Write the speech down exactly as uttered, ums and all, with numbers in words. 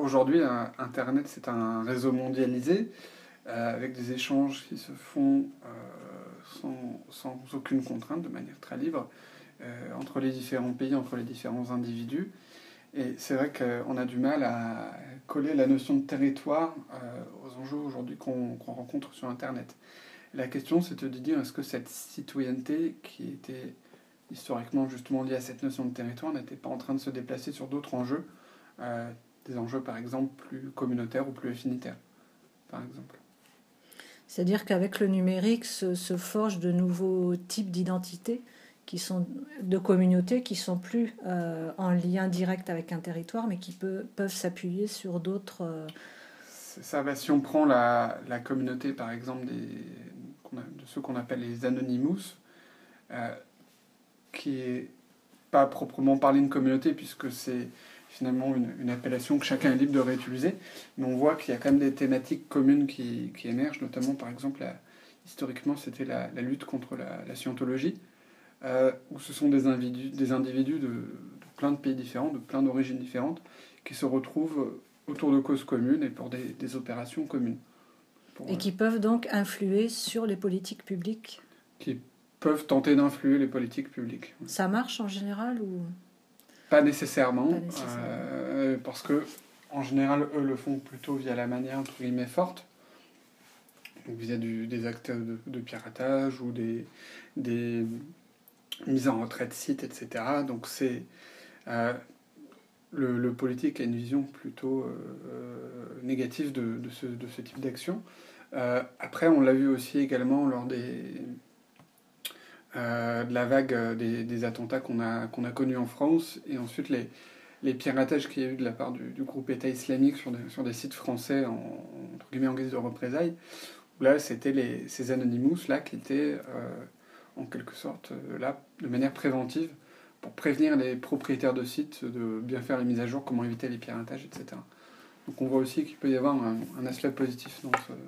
aujourd'hui, un- Internet, c'est un réseau mondialisé, euh, avec des échanges qui se font euh, sans, sans aucune contrainte, de manière très libre, euh, entre les différents pays, entre les différents individus. Et c'est vrai qu'on a du mal à coller la notion de territoire euh, aux enjeux aujourd'hui qu'on qu'on rencontre sur Internet. La question, c'est de dire, est-ce que cette citoyenneté, qui était historiquement justement liée à cette notion de territoire, n'était pas en train de se déplacer sur d'autres enjeux, euh, des enjeux par exemple plus communautaires ou plus affinitaires, par exemple. C'est-à-dire qu'avec le numérique se, se forgent de nouveaux types d'identités, qui sont de communautés qui sont plus euh, en lien direct avec un territoire, mais qui peut, peuvent s'appuyer sur d'autres. Euh... C'est ça, bah, si on prend la, la communauté par exemple des, qu'on a- de ceux qu'on appelle les Anonymous, euh, qui est pas proprement parler une communauté, puisque c'est finalement une, une appellation que chacun est libre de réutiliser, mais on voit qu'il y a quand même des thématiques communes qui, qui émergent, notamment par exemple, la- historiquement c'était la, la lutte contre la, la scientologie, euh, où ce sont des individus, des individus de, de plein de pays différents, de plein d'origines différentes, qui se retrouvent autour de causes communes et pour des, des opérations communes. Pour, Et qui peuvent donc influer sur les politiques publiques. Qui peuvent tenter d'influer les politiques publiques. Ça marche en général ou Pas nécessairement, pas nécessairement. Euh, parce que en général, eux le font plutôt via la manière entre guillemets forte, donc via du, des actes de, de piratage ou des, des mises en retrait de sites, et cetera. Donc c'est euh, le, le politique a une vision plutôt euh, négative de, de, ce, de ce type d'action. Euh, après, on l'a vu aussi également lors des euh, de la vague des, des attentats qu'on a qu'on a connus en France, et ensuite les les piratages qu'il y a eu de la part du, du groupe État islamique sur des, sur des sites français en, entre guillemets en guise de représailles, où là c'était les, ces Anonymous là qui étaient euh, en quelque sorte euh, là de manière préventive pour prévenir les propriétaires de sites de bien faire les mises à jour, comment éviter les piratages, et cetera. Donc on voit aussi qu'il peut y avoir un, un aspect positif dans ce,